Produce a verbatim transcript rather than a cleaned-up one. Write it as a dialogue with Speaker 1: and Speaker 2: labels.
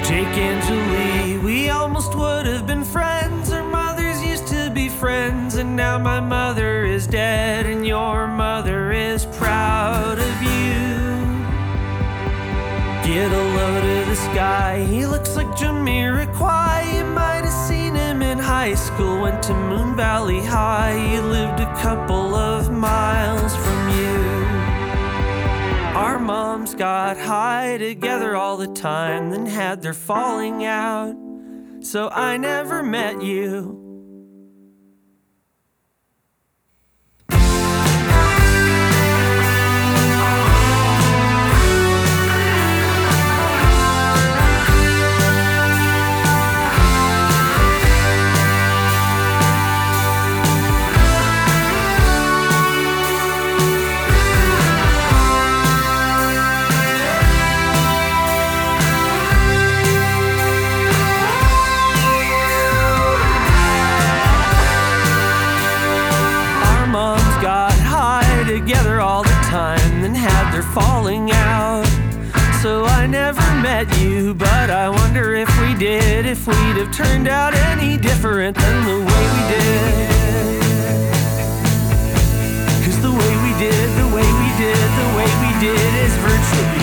Speaker 1: Jake and Julie, we almost would have been friends. Our mothers used to be friends, and now my mother is dead, and your mother is proud of you. Get a load of this guy, he looks like Jamiroquai. You might have seen him in high school, went to Moon Valley High. He lived a couple of miles from you. Our moms got high together all the time, then had their falling out, so I never met you. Together all the time, then had their falling out, so I never met you. But I wonder if we did, if we'd have turned out any different than the way we did. Cause the way we did, the way we did, the way we did is virtually